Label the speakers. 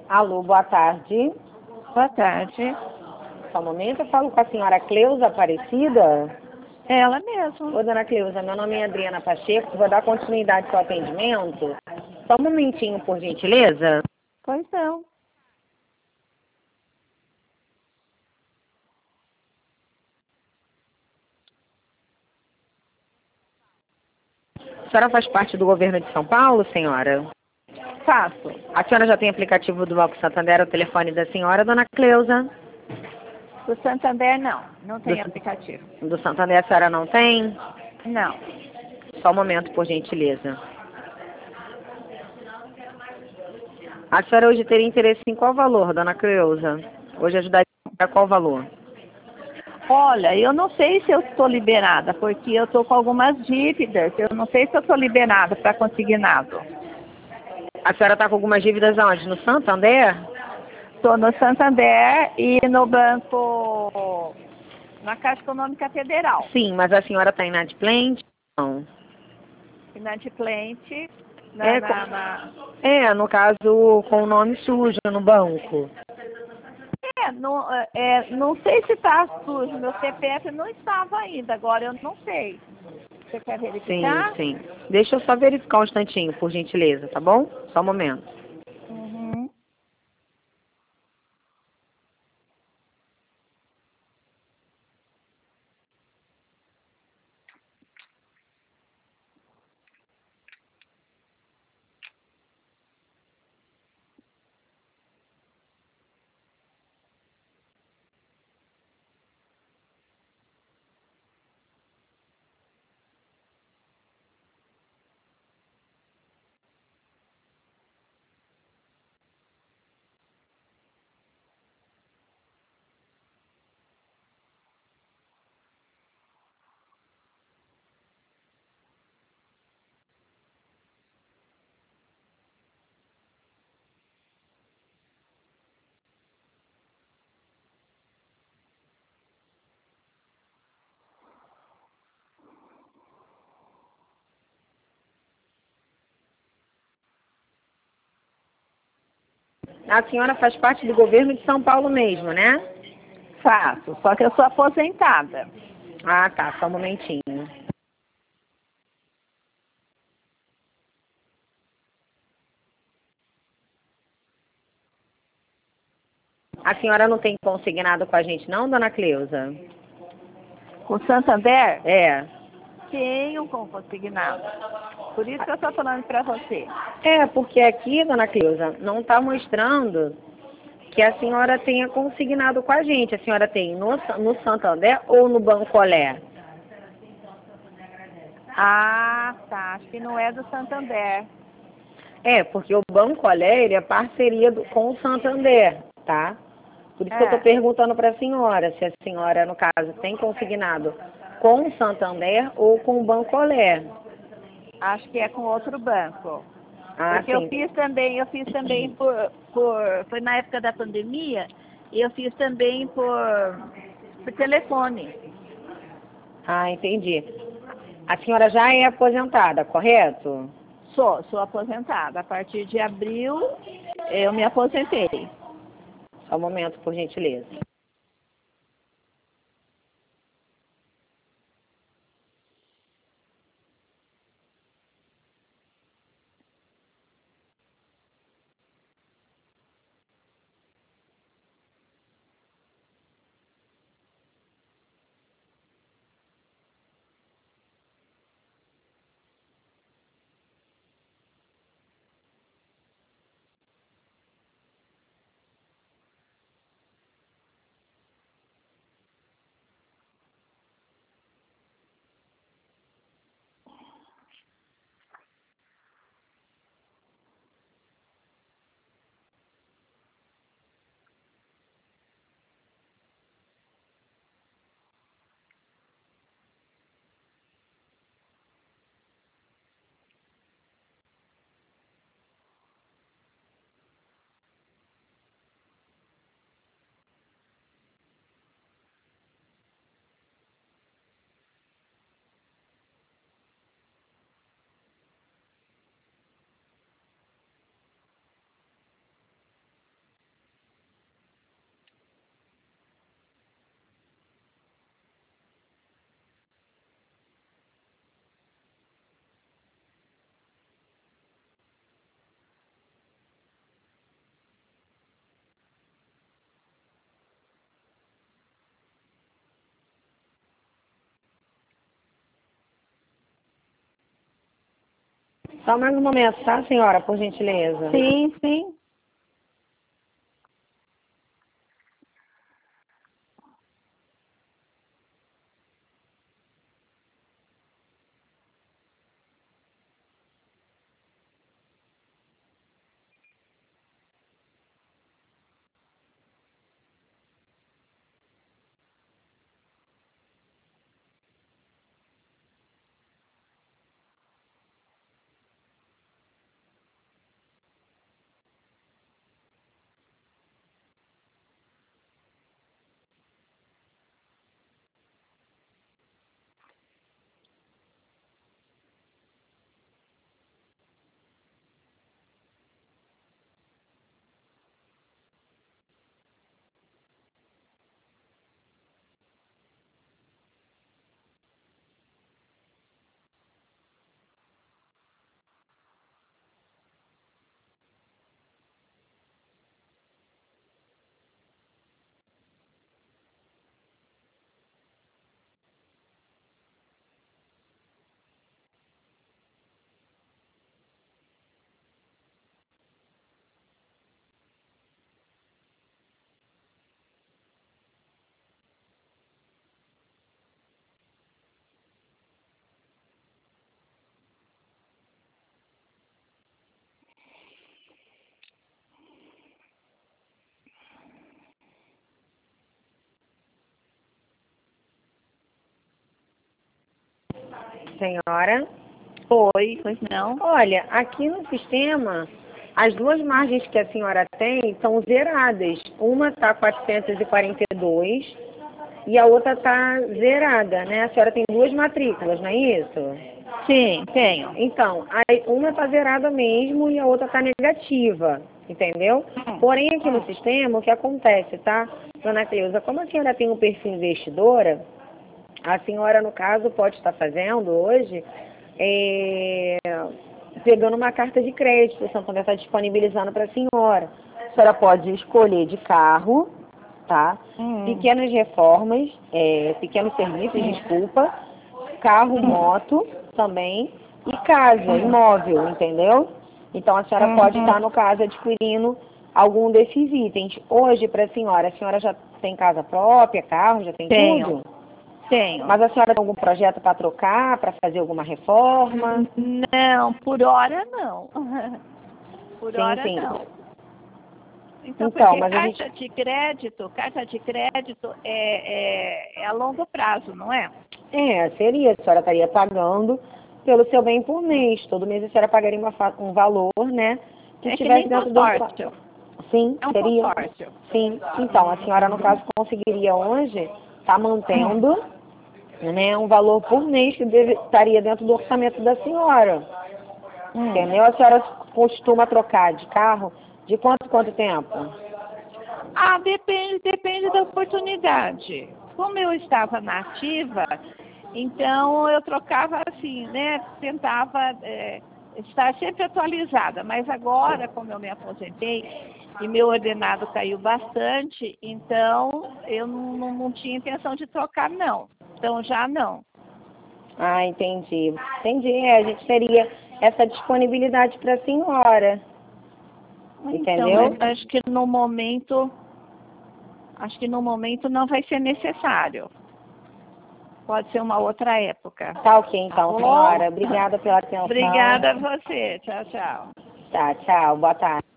Speaker 1: Alô, boa tarde.
Speaker 2: Boa tarde.
Speaker 1: Só um momento, eu falo com a senhora Cleusa Aparecida.
Speaker 2: É ela mesma.
Speaker 1: Ô, dona Cleusa, meu nome é Adriana Pacheco, vou dar continuidade ao seu atendimento. Só um momentinho, por gentileza.
Speaker 2: Pois não.
Speaker 1: A senhora faz parte do governo de São Paulo, senhora?
Speaker 2: Faço.
Speaker 1: A senhora já tem aplicativo do Banco Santander, o telefone da senhora, dona Cleusa?
Speaker 2: Do Santander, não. Não tem aplicativo.
Speaker 1: Do Santander a senhora não tem?
Speaker 2: Não.
Speaker 1: Só um momento, por gentileza. A senhora hoje teria interesse em qual valor, dona Cleusa? Hoje ajudaria a qual valor?
Speaker 2: Olha, eu não sei se eu estou liberada, porque eu estou com algumas dívidas. Eu não sei se eu estou liberada para consignado.
Speaker 1: A senhora está com algumas dívidas aonde? No Santander?
Speaker 2: Estou no Santander e no banco, na Caixa Econômica Federal.
Speaker 1: Sim, mas a senhora está inadimplente? Não.
Speaker 2: Inadimplente,
Speaker 1: No caso, com o nome sujo no banco.
Speaker 2: não sei se está sujo. Meu CPF não estava ainda, agora eu não sei. Você quer
Speaker 1: Sim,
Speaker 2: verificar?
Speaker 1: sim. Deixa eu só verificar um instantinho, por gentileza, tá bom? Só um momento.
Speaker 2: Uhum.
Speaker 1: A senhora faz parte do governo de São Paulo mesmo, né?
Speaker 2: Faço, só que eu sou aposentada.
Speaker 1: Ah, tá. Só um momentinho. A senhora não tem consignado com a gente, não, dona Cleusa?
Speaker 2: Com o Santander,
Speaker 1: É.
Speaker 2: tenho com consignado. Por isso que eu estou falando para você.
Speaker 1: Porque aqui, dona Cleusa, não está mostrando que a senhora tenha consignado com a gente. A senhora tem no Santander ou no Banco Olé?
Speaker 2: Ah, tá. Acho que não é do Santander.
Speaker 1: Porque o Banco Olé, ele é parceria com o Santander, tá? Por isso que eu estou
Speaker 2: É,
Speaker 1: perguntando para a senhora, se a senhora, no caso, tem consignado com o Santander ou com o Banco Olé.
Speaker 2: acho que é com outro banco.
Speaker 1: Ah,
Speaker 2: Porque eu
Speaker 1: sim.
Speaker 2: fiz também foi na época da pandemia, e eu fiz também por telefone.
Speaker 1: Ah, entendi. A senhora já é aposentada, correto?
Speaker 2: Sou aposentada. A partir de abril, eu me aposentei.
Speaker 1: Só um momento, por gentileza. Só mais um momento, tá, senhora, por gentileza?
Speaker 2: Sim, sim.
Speaker 1: Senhora?
Speaker 2: Oi, pois não.
Speaker 1: Olha, aqui no sistema, as duas margens que a senhora tem estão zeradas. Uma está 442 e a outra está zerada, né? A senhora tem duas matrículas, não é isso?
Speaker 2: Sim, tenho.
Speaker 1: Então, uma está zerada mesmo e a outra está negativa, entendeu? Porém, aqui no sistema, o que acontece, tá, dona Cleusa? Como a senhora tem um perfil investidora, a senhora, no caso, pode estar fazendo hoje, pegando uma carta de crédito, o Santander está disponibilizando para a senhora. A senhora pode escolher de carro, tá? Pequenas reformas, pequenos serviços, desculpa, carro, moto também, e casa, imóvel, entendeu? Então a senhora pode estar, no caso, adquirindo algum desses itens. Hoje, para a senhora já tem casa própria, carro, já tem
Speaker 2: Tenho.
Speaker 1: tudo?
Speaker 2: Tenho.
Speaker 1: Mas a senhora tem algum projeto para trocar, para fazer alguma reforma?
Speaker 2: Não, por hora não. Por
Speaker 1: Sim,
Speaker 2: hora
Speaker 1: sim.
Speaker 2: não. Então,
Speaker 1: Então,
Speaker 2: porque
Speaker 1: mas a
Speaker 2: carta
Speaker 1: gente...
Speaker 2: de crédito é a longo prazo, não é?
Speaker 1: seria, a senhora estaria pagando pelo seu bem por mês. Todo mês a senhora pagaria um valor, né? Que
Speaker 2: É que
Speaker 1: estivesse
Speaker 2: nem
Speaker 1: dentro do...
Speaker 2: consórcio.
Speaker 1: Sim,
Speaker 2: É um
Speaker 1: seria.
Speaker 2: consórcio.
Speaker 1: Sim. Então, a senhora, no caso, conseguiria hoje estar mantendo, né, um valor por mês que estaria dentro do orçamento da senhora. Entendeu? A senhora costuma trocar de carro de quanto tempo?
Speaker 2: Ah, depende da oportunidade. Como eu estava na ativa, então eu trocava assim, né? Tentava estar sempre atualizada. Mas agora, como eu me aposentei e meu ordenado caiu bastante, então eu não tinha intenção de trocar, não. Então já não.
Speaker 1: Ah, entendi. Entendi. A gente teria essa disponibilidade para a senhora.
Speaker 2: Então,
Speaker 1: Entendeu?
Speaker 2: mas acho que no momento não vai ser necessário. Pode ser uma outra época.
Speaker 1: Tá ok, então,
Speaker 2: Tá bom?
Speaker 1: senhora. Obrigada pela atenção.
Speaker 2: Obrigada a você. Tchau, tchau.
Speaker 1: Tá, tchau. Boa tarde.